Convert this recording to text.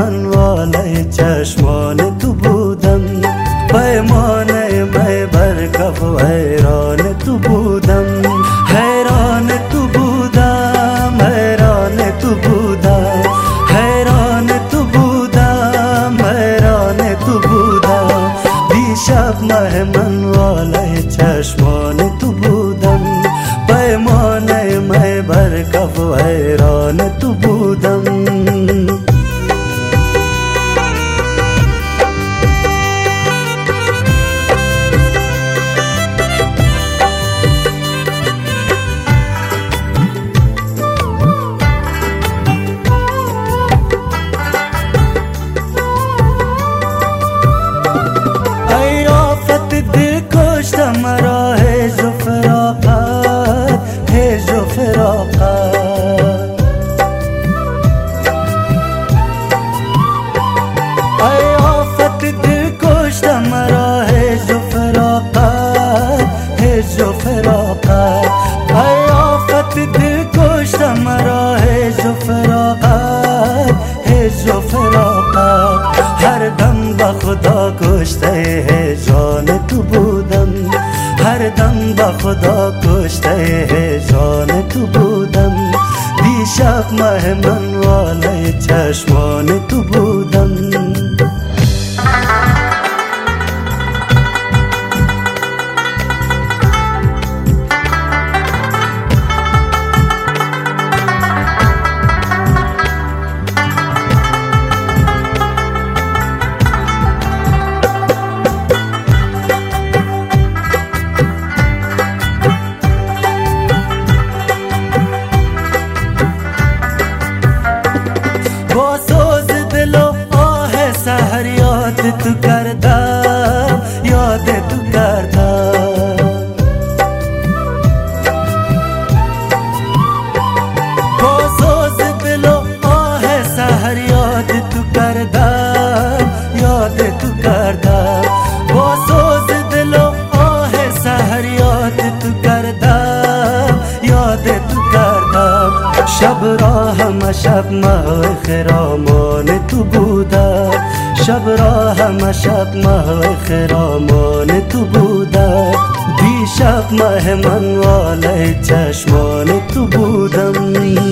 من والای چشمان تو بودم، پیمانه می بر کف و حیران تو بودم، حیران تو بودم، حیران تو بودم، حیران تو بودم، حیران تو بودم. دیشب مه من والای چشمان تو بودم، پیمانه می بر کف و حیران تو بودم. مرا هیج و فراقت، هیج و فراقت. ای آفت دل کشتم مرا هیج و فراقت، هیج و فراقت. ای آفت دل کشتم مرا هیج و فراقت، هیج و فراقت. هر دم با خدا کشته هجران تو بودم، هر دم با خدا کشته هجران تو بودم. دیشب مه من والای چشمان تو بودم. با سوز دل و آه سحر یاد تو کردم، یاد تو کردم. با سوز دل و آه سحر یاد تو کردم، یاد تو کردم. با سوز دل و آه سحر یاد تو کردم، یاد تو کردم. شب را همه شب ماه خرامان تو بودم، شب را همه شب ماه خرامان تو بودم. دیشب ماه من والای چشمان تو بودم.